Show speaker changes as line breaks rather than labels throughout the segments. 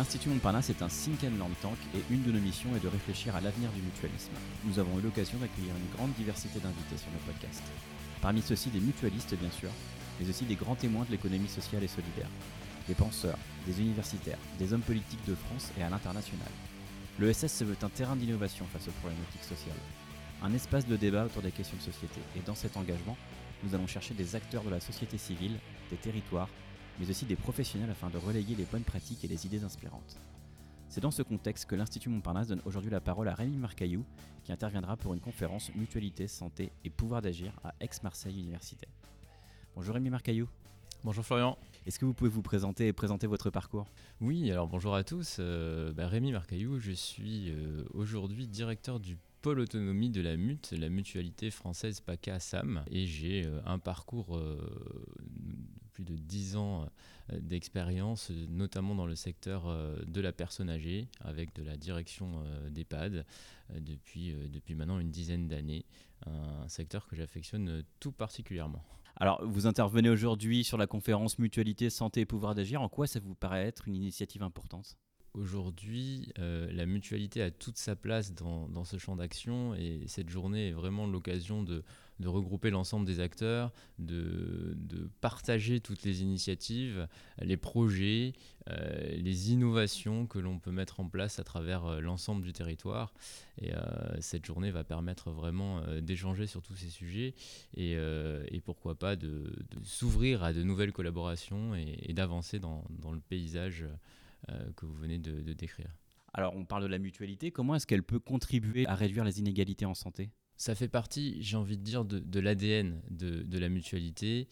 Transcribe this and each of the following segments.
L'Institut Montparnasse est un think and learn tank et une de nos missions est de réfléchir à l'avenir du mutualisme. Nous avons eu l'occasion d'accueillir une grande diversité d'invités sur nos podcasts. Parmi ceux-ci des mutualistes bien sûr, mais aussi des grands témoins de l'économie sociale et solidaire. Des penseurs, des universitaires, des hommes politiques de France et à l'international. L'ESS se veut un terrain d'innovation face aux problématiques sociales. Un espace de débat autour des questions de société. Et dans cet engagement, nous allons chercher des acteurs de la société civile, des territoires, mais aussi des professionnels afin de relayer les bonnes pratiques et les idées inspirantes. C'est dans ce contexte que l'Institut Montparnasse donne aujourd'hui la parole à Rémi Marcaillou, qui interviendra pour une conférence Mutualité, Santé et Pouvoir d'Agir à Aix-Marseille Université. Bonjour Rémi Marcaillou.
Bonjour Florian.
Est-ce que vous pouvez vous présenter et présenter votre parcours ?
Oui, alors bonjour à tous. Rémi Marcaillou, je suis aujourd'hui directeur du pôle autonomie de la MUT, la mutualité française PACA-SAM, et j'ai un parcours de plus de 10 ans d'expérience, notamment dans le secteur de la personne âgée, avec de la direction d'EHPAD depuis maintenant une dizaine d'années, un secteur que j'affectionne tout particulièrement.
Alors, vous intervenez aujourd'hui sur la conférence Mutualité, Santé et Pouvoir d'Agir. En quoi ça vous paraît être une initiative importante ?
Aujourd'hui, la mutualité a toute sa place dans ce champ d'action et cette journée est vraiment l'occasion de regrouper l'ensemble des acteurs, de partager toutes les initiatives, les projets, les innovations que l'on peut mettre en place à travers l'ensemble du territoire. Et cette journée va permettre vraiment d'échanger sur tous ces sujets et pourquoi pas de s'ouvrir à de nouvelles collaborations et d'avancer dans le paysage que vous venez de décrire.
Alors, on parle de la mutualité. Comment est-ce qu'elle peut contribuer à réduire les inégalités en santé ?
Ça fait partie, j'ai envie de dire, de l'ADN de la mutualité,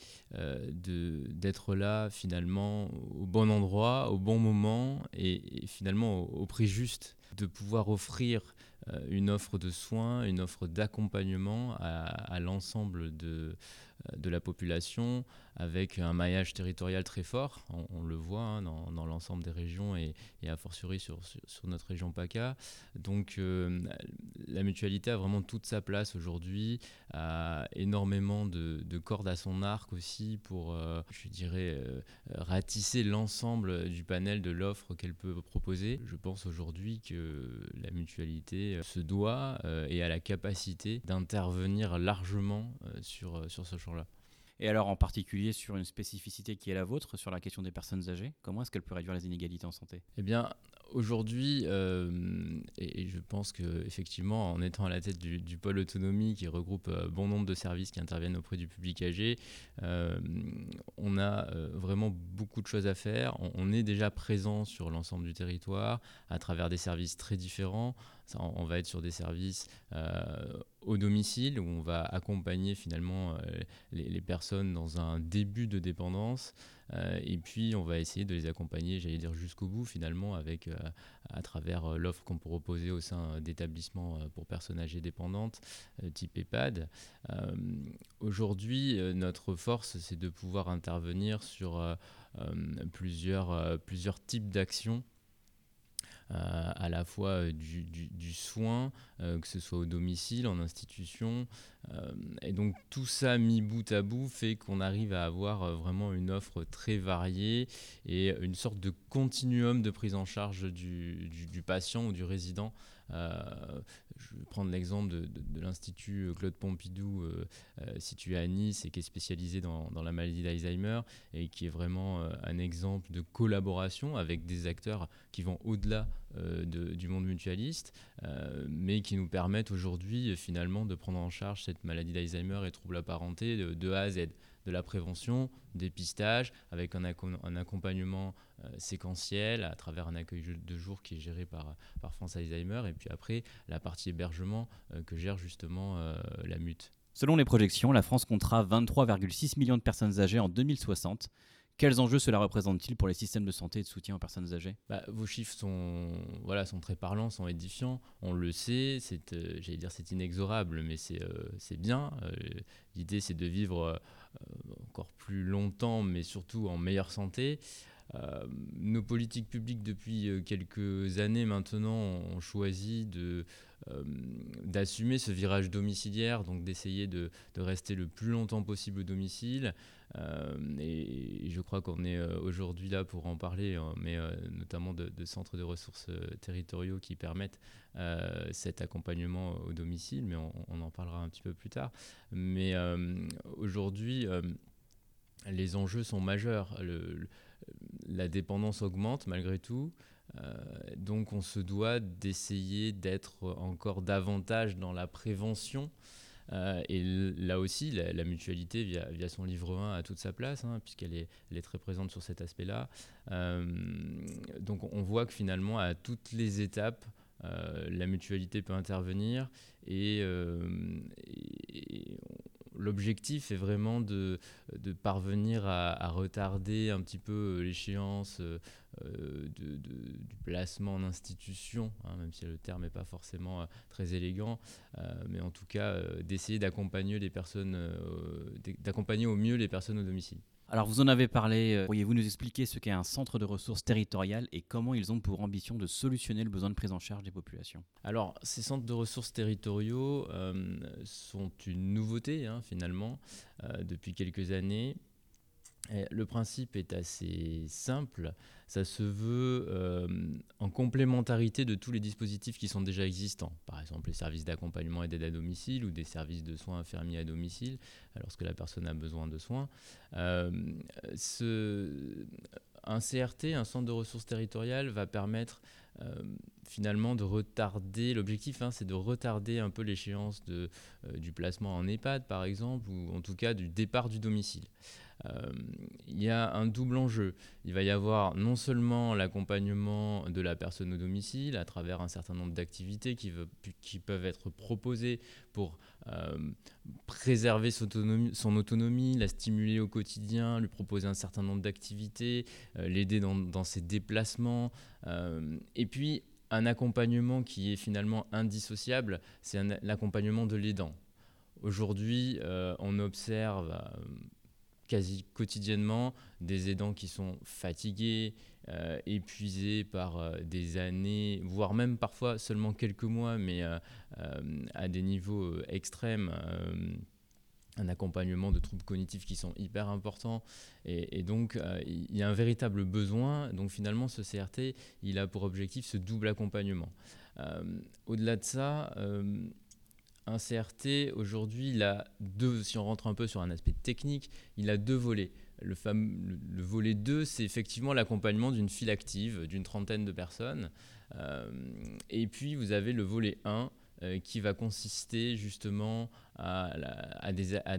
d'être là finalement au bon endroit, au bon moment et finalement au prix juste, de pouvoir offrir une offre de soins, une offre d'accompagnement à l'ensemble de la population avec un maillage territorial très fort. On le voit dans l'ensemble des régions et a fortiori sur notre région PACA. Donc la mutualité a vraiment toute sa place aujourd'hui, a énormément de cordes à son arc aussi pour, ratisser l'ensemble du panel de l'offre qu'elle peut proposer. Je pense aujourd'hui que la mutualité se doit et a la capacité d'intervenir largement sur ce champ-là.
Et alors en particulier sur une spécificité qui est la vôtre, sur la question des personnes âgées, comment est-ce qu'elle peut réduire les inégalités en santé ?
Eh bien, aujourd'hui, et je pense qu'effectivement, en étant à la tête du pôle autonomie qui regroupe bon nombre de services qui interviennent auprès du public âgé, on a vraiment beaucoup de choses à faire. On est déjà présent sur l'ensemble du territoire à travers des services très différents. Ça, on va être sur des services au domicile où on va accompagner finalement les personnes dans un début de dépendance et puis on va essayer de les accompagner, jusqu'au bout finalement avec à travers l'offre qu'on peut proposer au sein d'établissements pour personnes âgées dépendantes type EHPAD. Aujourd'hui, notre force, c'est de pouvoir intervenir sur plusieurs types d'actions. À la fois du soin, que ce soit au domicile, en institution. Et donc tout ça mis bout à bout fait qu'on arrive à avoir vraiment une offre très variée et une sorte de continuum de prise en charge du patient ou du résident. Je vais prendre l'exemple de l'Institut Claude Pompidou situé à Nice et qui est spécialisé dans la maladie d'Alzheimer et qui est vraiment un exemple de collaboration avec des acteurs qui vont au-delà du monde mutualiste, mais qui nous permettent aujourd'hui finalement de prendre en charge cette maladie d'Alzheimer et troubles apparentés de A à Z, de la prévention, dépistage, avec un accompagnement séquentiel à travers un accueil de jour qui est géré par France Alzheimer, et puis après la partie hébergement que gère justement la MUT.
Selon les projections, la France comptera 23,6 millions de personnes âgées en 2060. Quels enjeux cela représente-t-il pour les systèmes de santé et de soutien aux personnes âgées ?
Vos chiffres sont très parlants, sont édifiants. On le sait, c'est inexorable, mais c'est bien. L'idée, c'est de vivre encore plus longtemps, mais surtout en meilleure santé. Nos politiques publiques depuis quelques années maintenant ont choisi d'assumer ce virage domiciliaire, donc d'essayer de rester le plus longtemps possible au domicile. Et je crois qu'on est aujourd'hui là pour en parler, mais notamment de centres de ressources territoriaux qui permettent cet accompagnement au domicile, mais on en parlera un petit peu plus tard. Mais aujourd'hui, les enjeux sont majeurs. La dépendance augmente malgré tout. Donc on se doit d'essayer d'être encore davantage dans la prévention. Et là aussi, la mutualité, via son livre 1, a toute sa place, puisqu'elle est très présente sur cet aspect-là. Donc on voit que finalement, à toutes les étapes, la mutualité peut intervenir et l'objectif est vraiment de parvenir à retarder un petit peu l'échéance du placement en institution, même si le terme n'est pas forcément très élégant, mais en tout cas d'essayer d'accompagner les personnes, d'accompagner au mieux les personnes au domicile.
Alors vous en avez parlé, pourriez-vous nous expliquer ce qu'est un centre de ressources territorial et comment ils ont pour ambition de solutionner le besoin de prise en charge des populations?
Alors ces centres de ressources territoriaux sont une nouveauté finalement depuis quelques années. Et le principe est assez simple, ça se veut en complémentarité de tous les dispositifs qui sont déjà existants. Par exemple les services d'accompagnement et d'aide à domicile ou des services de soins infirmiers à domicile lorsque la personne a besoin de soins. Un CRT, un centre de ressources territoriales, va permettre finalement de retarder, l'objectif c'est de retarder un peu l'échéance du placement en EHPAD par exemple, ou en tout cas du départ du domicile. Il y a un double enjeu. Il va y avoir non seulement l'accompagnement de la personne au domicile à travers un certain nombre d'activités qui peuvent être proposées pour préserver son autonomie, la stimuler au quotidien, lui proposer un certain nombre d'activités, l'aider dans ses déplacements. Et puis, un accompagnement qui est finalement indissociable, c'est l'accompagnement de l'aidant. Aujourd'hui, on observe quasi quotidiennement des aidants qui sont fatigués, épuisés par des années, voire même parfois seulement quelques mois, mais à des niveaux extrêmes, un accompagnement de troubles cognitifs qui sont hyper importants. Et donc, il y a un véritable besoin. Donc finalement, ce CRT, il a pour objectif ce double accompagnement. Au-delà de ça, un CRT, aujourd'hui, il a si on rentre un peu sur un aspect technique, il a deux volets. Le volet 2, c'est effectivement l'accompagnement d'une file active d'une 30aine de personnes. Et puis, vous avez le volet 1 qui va consister justement à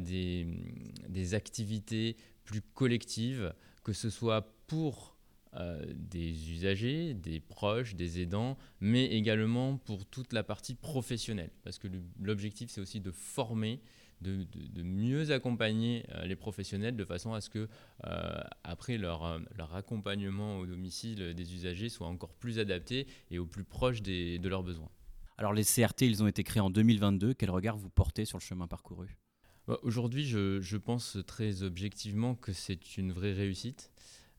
des activités plus collectives, que ce soit pour des usagers, des proches, des aidants, mais également pour toute la partie professionnelle. Parce que l'objectif, c'est aussi de former, de mieux accompagner les professionnels de façon à ce que, après leur accompagnement au domicile des usagers soit encore plus adapté et au plus proche de leurs besoins.
Alors les CRT, ils ont été créés en 2022. Quel regard vous portez sur le chemin parcouru ?
Aujourd'hui, je pense très objectivement que c'est une vraie réussite.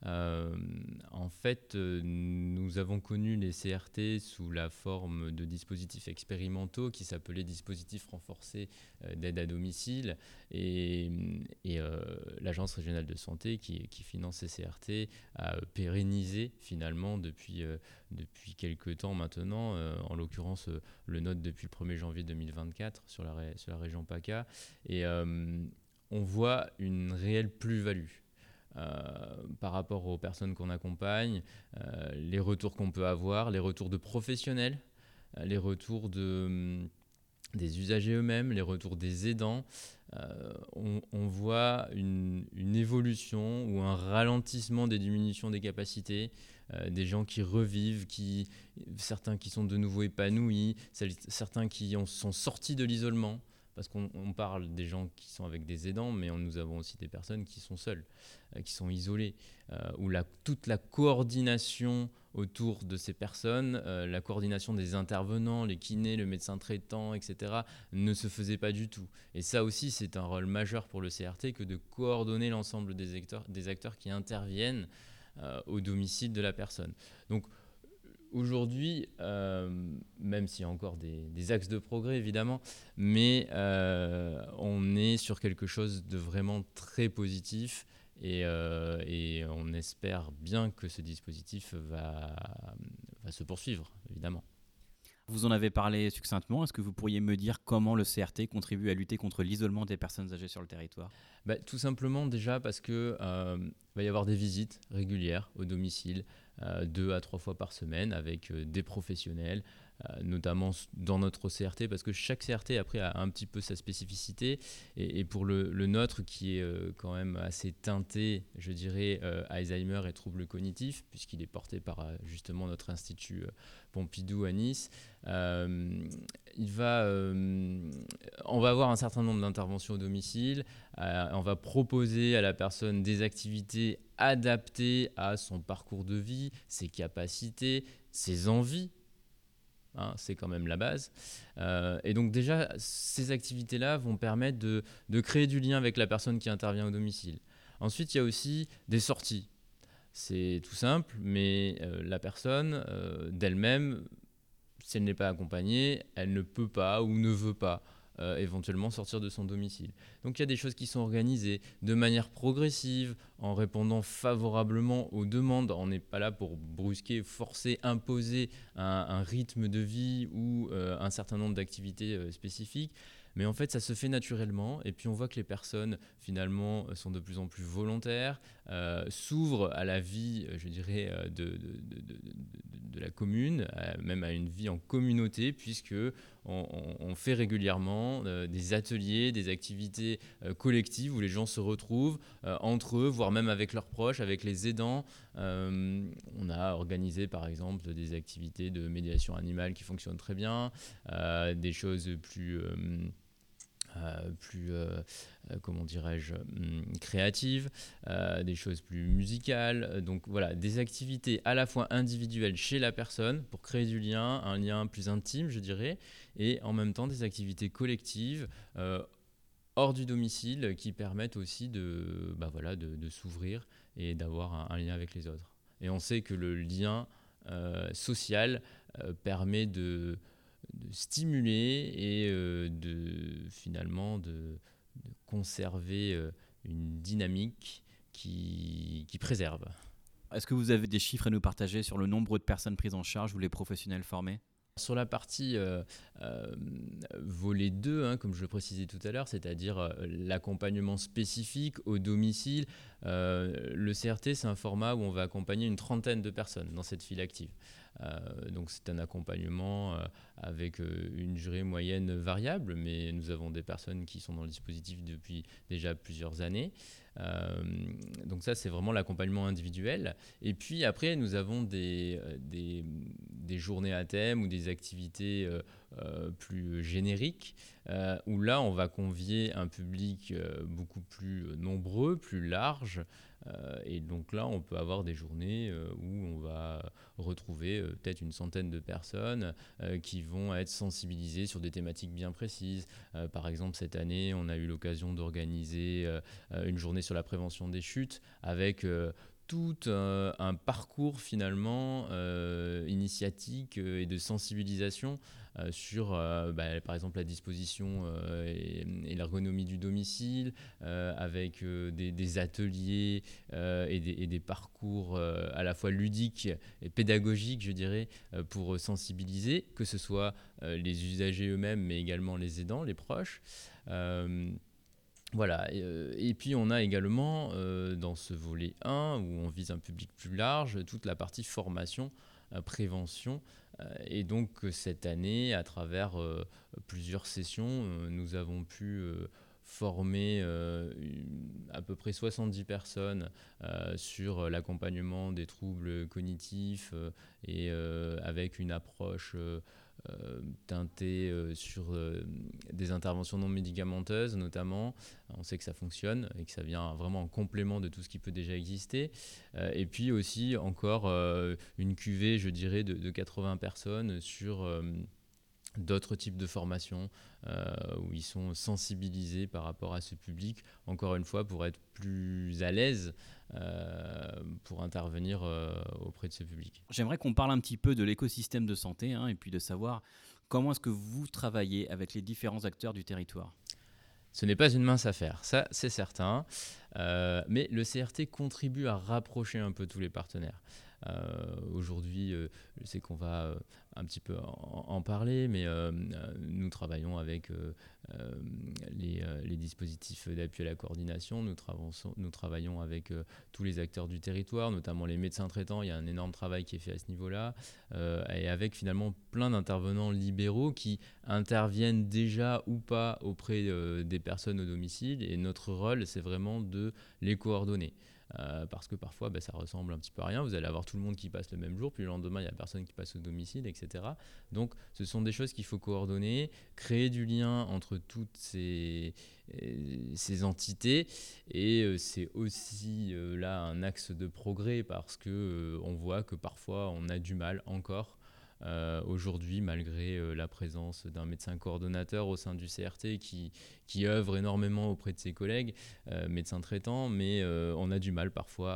En fait, nous avons connu les CRT sous la forme de dispositifs expérimentaux qui s'appelaient dispositifs renforcés d'aide à domicile, et l'Agence régionale de santé qui finance ces CRT a pérennisé finalement depuis quelques temps maintenant, en l'occurrence le nôtre depuis le 1er janvier 2024 sur la région PACA, et on voit une réelle plus-value. Par rapport aux personnes qu'on accompagne, les retours qu'on peut avoir, les retours de professionnels, les retours des usagers eux-mêmes, les retours des aidants, on voit une évolution ou un ralentissement des diminutions des capacités, des gens qui revivent, certains qui sont de nouveau épanouis, certains qui sont sortis de l'isolement. Parce qu'on parle des gens qui sont avec des aidants, mais nous avons aussi des personnes qui sont seules, qui sont isolées, où toute la coordination autour de ces personnes, la coordination des intervenants, les kinés, le médecin traitant, etc., ne se faisait pas du tout. Et ça aussi, c'est un rôle majeur pour le CRT que de coordonner l'ensemble des acteurs qui interviennent au domicile de la personne. Donc aujourd'hui, même s'il y a encore des axes de progrès évidemment, mais on est sur quelque chose de vraiment très positif et on espère bien que ce dispositif va se poursuivre évidemment.
Vous en avez parlé succinctement. Est-ce que vous pourriez me dire comment le CRT contribue à lutter contre l'isolement des personnes âgées sur le territoire ?
Tout simplement déjà parce que va y avoir des visites régulières au domicile, 2 à 3 fois par semaine avec des professionnels, notamment dans notre CRT, parce que chaque CRT après a un petit peu sa spécificité et pour le nôtre qui est quand même assez teinté, je dirais, Alzheimer et troubles cognitifs, puisqu'il est porté par justement notre institut Pompidou à Nice. On va avoir un certain nombre d'interventions au domicile. On va proposer à la personne des activités adaptées à son parcours de vie, ses capacités, ses envies. C'est quand même la base. Et donc déjà, ces activités-là vont permettre de créer du lien avec la personne qui intervient au domicile. Ensuite, il y a aussi des sorties. C'est tout simple, mais la personne d'elle-même, si elle n'est pas accompagnée, elle ne peut pas ou ne veut pas éventuellement sortir de son domicile. Donc il y a des choses qui sont organisées de manière progressive, en répondant favorablement aux demandes. On n'est pas là pour brusquer, forcer, imposer un rythme de vie ou un certain nombre d'activités spécifiques. Mais en fait, ça se fait naturellement. Et puis, on voit que les personnes, finalement, sont de plus en plus volontaires, s'ouvrent à la vie, je dirais, de la commune, même à une vie en communauté, puisque on fait régulièrement des ateliers, des activités collectives où les gens se retrouvent entre eux, voire même avec leurs proches, avec les aidants. On a organisé, par exemple, des activités de médiation animale qui fonctionnent très bien, des choses comment dirais-je, créatives, des choses plus musicales. Donc voilà, des activités à la fois individuelles chez la personne pour créer du lien, un lien plus intime, je dirais, et en même temps des activités collectives hors du domicile qui permettent aussi de s'ouvrir et d'avoir un lien avec les autres. Et on sait que le lien social permet de stimuler et finalement de conserver une dynamique qui préserve.
Est-ce que vous avez des chiffres à nous partager sur le nombre de personnes prises en charge ou les professionnels formés ?
Sur la partie volet 2, comme je le précisais tout à l'heure, c'est-à-dire l'accompagnement spécifique au domicile, le CRT, c'est un format où on va accompagner une trentaine de personnes dans cette file active. Donc c'est un accompagnement avec une durée moyenne variable, mais nous avons des personnes qui sont dans le dispositif depuis déjà plusieurs années. Donc ça, c'est vraiment l'accompagnement individuel. Et puis après, nous avons des journées à thème ou des activités plus génériques, où là, on va convier un public beaucoup plus nombreux, plus large. Et donc là, on peut avoir des journées où on va retrouver peut-être une centaine de personnes qui vont être sensibilisées sur des thématiques bien précises. Par exemple, cette année, on a eu l'occasion d'organiser une journée sur la prévention des chutes avec tout un parcours finalement initiatique et de sensibilisation sur par exemple la disposition et l'ergonomie du domicile, avec des ateliers et des parcours à la fois ludiques et pédagogiques, je dirais, pour sensibiliser, que ce soit les usagers eux-mêmes, mais également les aidants, les proches. Voilà, et puis on a également dans ce volet 1 où on vise un public plus large, toute la partie formation, prévention. Et donc cette année, à travers plusieurs sessions, nous avons pu former à peu près 70 personnes sur l'accompagnement des troubles cognitifs et avec une approche teintée sur des interventions non médicamenteuses notamment. On sait que ça fonctionne et que ça vient vraiment en complément de tout ce qui peut déjà exister. Et puis aussi encore une cuvée, je dirais, de 80 personnes sur d'autres types de formations où ils sont sensibilisés par rapport à ce public, encore une fois, pour être plus à l'aise pour intervenir auprès de ce public.
J'aimerais qu'on parle un petit peu de l'écosystème de santé et puis de savoir comment est-ce que vous travaillez avec les différents acteurs du territoire.
Ce n'est pas une mince affaire, ça c'est certain, mais le CRT contribue à rapprocher un peu tous les partenaires. Aujourd'hui, je sais qu'on va un petit peu en parler, mais nous travaillons avec les dispositifs d'appui à la coordination, nous travaillons avec tous les acteurs du territoire, notamment les médecins traitants. Il y a un énorme travail qui est fait à ce niveau-là, et avec finalement plein d'intervenants libéraux qui interviennent déjà ou pas auprès des personnes au domicile, et notre rôle, c'est vraiment de les coordonner. Parce que parfois ça ressemble un petit peu à rien, vous allez avoir tout le monde qui passe le même jour, puis le lendemain il n'y a personne qui passe au domicile, etc. Donc ce sont des choses qu'il faut coordonner, créer du lien entre toutes ces entités, et c'est aussi là un axe de progrès, parce que on voit que parfois on a du mal encore aujourd'hui, malgré la présence d'un médecin coordonnateur au sein du CRT qui œuvre énormément auprès de ses collègues, médecins traitants, mais on a du mal parfois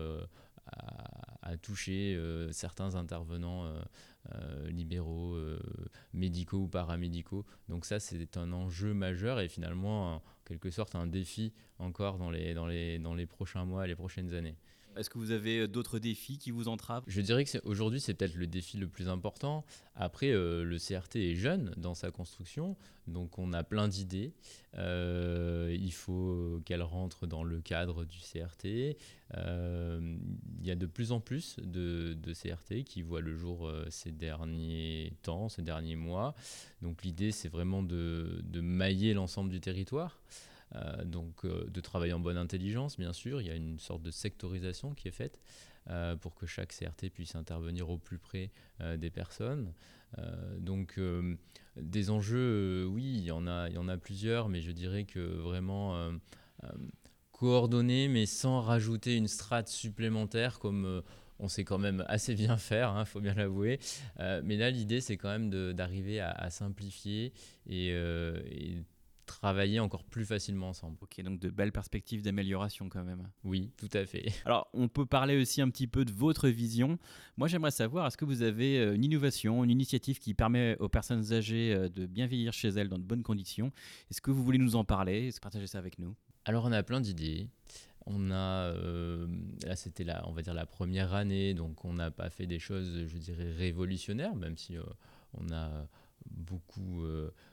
à toucher certains intervenants libéraux, médicaux ou paramédicaux. Donc ça, c'est un enjeu majeur, et finalement, en quelque sorte, un défi encore dans les prochains mois, les prochaines années.
Est-ce que vous avez d'autres défis qui vous entravent ?
Je dirais que aujourd'hui, c'est peut-être le défi le plus important. Après, le CRT est jeune dans sa construction, donc on a plein d'idées. Il faut qu'elles rentrent dans le cadre du CRT. Il y a de plus en plus de CRT qui voient le jour ces derniers temps, ces derniers mois. Donc l'idée, c'est vraiment de mailler l'ensemble du territoire. Donc de travailler en bonne intelligence, bien sûr. Il y a une sorte de sectorisation qui est faite pour que chaque CRT puisse intervenir au plus près des personnes. Donc des enjeux, oui, il y en a plusieurs, mais je dirais que vraiment coordonner, mais sans rajouter une strate supplémentaire, comme on sait quand même assez bien faire, faut bien l'avouer. Mais là, l'idée, c'est quand même d'arriver à simplifier et travailler encore plus facilement ensemble.
Ok, donc de belles perspectives d'amélioration quand même.
Oui, tout à fait.
Alors, on peut parler aussi un petit peu de votre vision. Moi, j'aimerais savoir, est-ce que vous avez une innovation, une initiative qui permet aux personnes âgées de bien vieillir chez elles dans de bonnes conditions ? Est-ce que vous voulez nous en parler ? Est-ce que partager ça avec nous ?
Alors, on a plein d'idées. On a, là c'était on va dire la première année, donc on n'a pas fait des choses, je dirais, révolutionnaires, même si on a beaucoup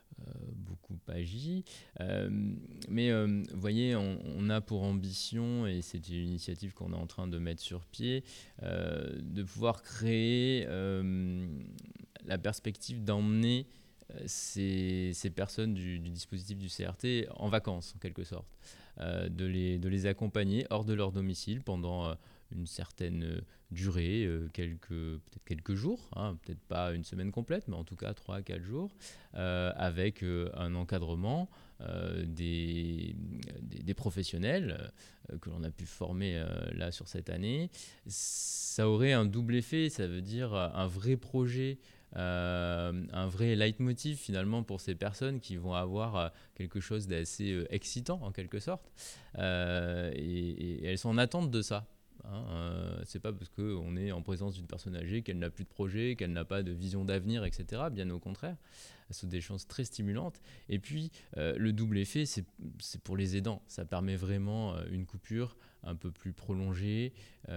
agi. Mais vous voyez, on a pour ambition, et c'est une initiative qu'on est en train de mettre sur pied, de pouvoir créer la perspective d'emmener ces personnes du dispositif du CRT en vacances, en quelque sorte. De les accompagner hors de leur domicile pendant une certaine durée, peut-être quelques jours, peut-être pas une semaine complète, mais en tout cas 3 à 4 jours, avec un encadrement des professionnels que l'on a pu former là sur cette année. Ça aurait un double effet, ça veut dire un vrai projet, un vrai leitmotiv finalement pour ces personnes qui vont avoir quelque chose d'assez excitant en quelque sorte, et elles sont en attente de ça. C'est pas parce qu'on est en présence d'une personne âgée qu'elle n'a plus de projet, qu'elle n'a pas de vision d'avenir, etc. Bien au contraire, ce sont des choses très stimulantes. Et puis le double effet, c'est pour les aidants. Ça permet vraiment une coupure un peu plus prolongée,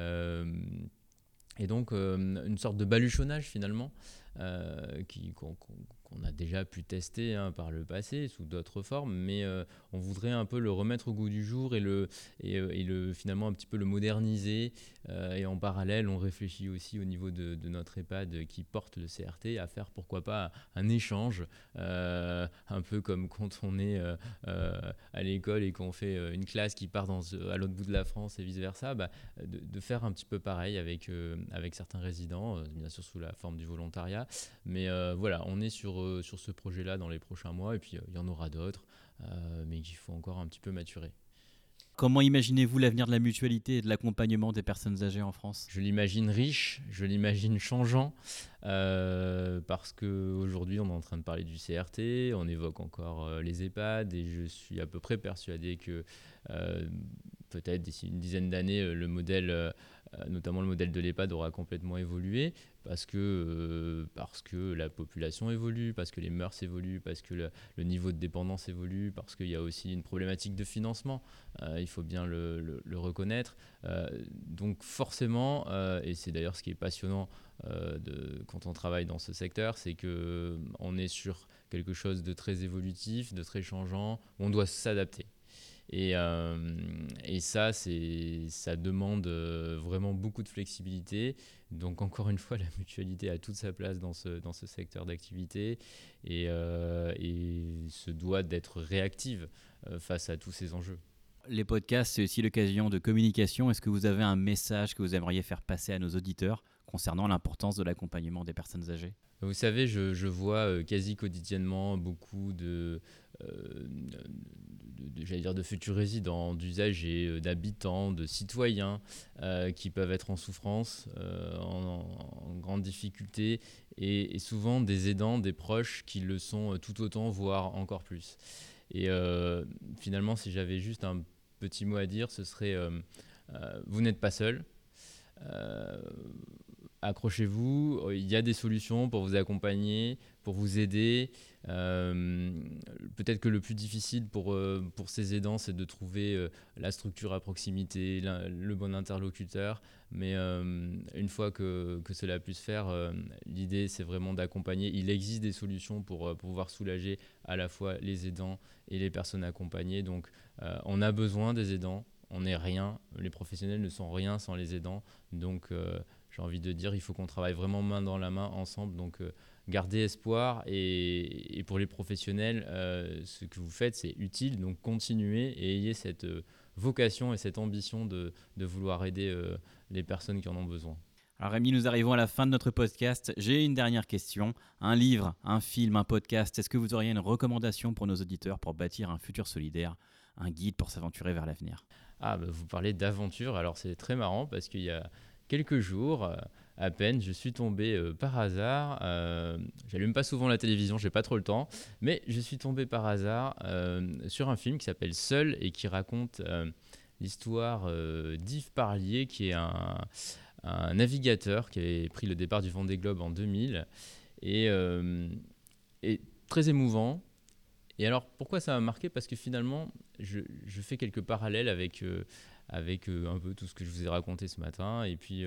et donc une sorte de baluchonnage finalement, qu'on a déjà pu tester par le passé sous d'autres formes, mais on voudrait un peu le remettre au goût du jour et finalement un petit peu le moderniser. Et en parallèle, on réfléchit aussi au niveau de notre EHPAD qui porte le CRT à faire pourquoi pas un échange, un peu comme quand on est à l'école et qu'on fait une classe qui part à l'autre bout de la France et vice-versa, de faire un petit peu pareil avec certains résidents, bien sûr sous la forme du volontariat. Mais voilà, on est sur ce projet-là dans les prochains mois, et puis il y en aura d'autres, mais qu'il faut encore un petit peu maturer.
Comment imaginez-vous l'avenir de la mutualité et de l'accompagnement des personnes âgées en France ?
Je l'imagine riche, je l'imagine changeant, parce qu'aujourd'hui on est en train de parler du CRT, on évoque encore les EHPAD, et je suis à peu près persuadé que peut-être d'ici une dizaine d'années, le modèle, notamment le modèle de l'EHPAD, aura complètement évolué, parce que la population évolue, parce que les mœurs évoluent, parce que le niveau de dépendance évolue, parce qu'il y a aussi une problématique de financement, il faut bien le reconnaître. Donc forcément, et c'est d'ailleurs ce qui est passionnant quand on travaille dans ce secteur, c'est qu'on est sur quelque chose de très évolutif, de très changeant, où on doit s'adapter. Et ça demande vraiment beaucoup de flexibilité. Donc encore une fois, la mutualité a toute sa place dans ce secteur d'activité et se doit d'être réactive face à tous ces enjeux.
Les podcasts, c'est aussi l'occasion de communication. Est-ce que vous avez un message que vous aimeriez faire passer à nos auditeurs concernant l'importance de l'accompagnement des personnes âgées ?
Vous savez, je vois quasi quotidiennement beaucoup de futurs résidents, d'usagers, d'habitants, de citoyens qui peuvent être en souffrance, en grande difficulté, et souvent des aidants, des proches qui le sont tout autant, voire encore plus. Et finalement, si j'avais juste un petit mot à dire, ce serait vous n'êtes pas seul. Accrochez-vous, il y a des solutions pour vous accompagner, pour vous aider. Peut-être que le plus difficile pour ces aidants, c'est de trouver la structure à proximité, le bon interlocuteur. Mais une fois que cela puisse faire, l'idée, c'est vraiment d'accompagner. Il existe des solutions pour pouvoir soulager à la fois les aidants et les personnes accompagnées. Donc, on a besoin des aidants. On n'est rien. Les professionnels ne sont rien sans les aidants. Donc, j'ai envie de dire, il faut qu'on travaille vraiment main dans la main ensemble. Donc, gardez espoir. Et pour les professionnels, ce que vous faites, c'est utile. Donc, continuez et ayez cette vocation et cette ambition de vouloir aider les personnes qui en ont besoin.
Alors Rémi, nous arrivons à la fin de notre podcast. J'ai une dernière question. Un livre, un film, un podcast, est-ce que vous auriez une recommandation pour nos auditeurs pour bâtir un futur solidaire, un guide pour s'aventurer vers l'avenir ?
Vous parlez d'aventure. Alors, c'est très marrant parce qu'il y a quelques jours, à peine, je suis tombé par hasard. J'allume pas souvent la télévision, j'ai pas trop le temps, mais je suis tombé par hasard sur un film qui s'appelle Seul et qui raconte l'histoire d'Yves Parlier, qui est un navigateur qui avait pris le départ du Vendée Globe en 2000 et très émouvant. Et alors, pourquoi ça m'a marqué ? Parce que finalement, je fais quelques parallèles avec un peu tout ce que je vous ai raconté ce matin. Et puis,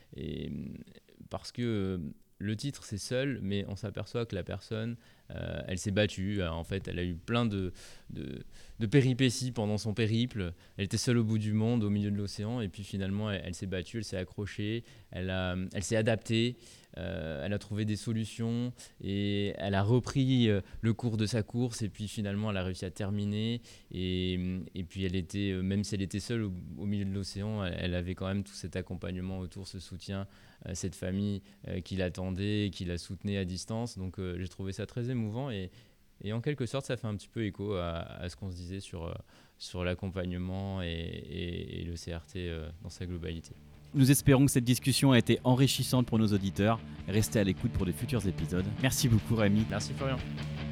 parce que le titre, c'est Seul, mais on s'aperçoit que la personne, elle s'est battue. En fait, elle a eu plein de péripéties pendant son périple. Elle était seule au bout du monde, au milieu de l'océan. Et puis finalement, elle s'est battue, elle s'est accrochée, elle s'est adaptée. Elle a trouvé des solutions et elle a repris le cours de sa course, et puis finalement elle a réussi à terminer, et puis elle était, même si elle était seule au milieu de l'océan, elle avait quand même tout cet accompagnement autour, ce soutien, cette famille qui l'attendait, qui la soutenait à distance. Donc j'ai trouvé ça très émouvant, et en quelque sorte ça fait un petit peu écho à ce qu'on se disait sur l'accompagnement et le CRT dans sa globalité.
Nous espérons que cette discussion a été enrichissante pour nos auditeurs. Restez à l'écoute pour de futurs épisodes. Merci beaucoup Rémi.
Merci Florian.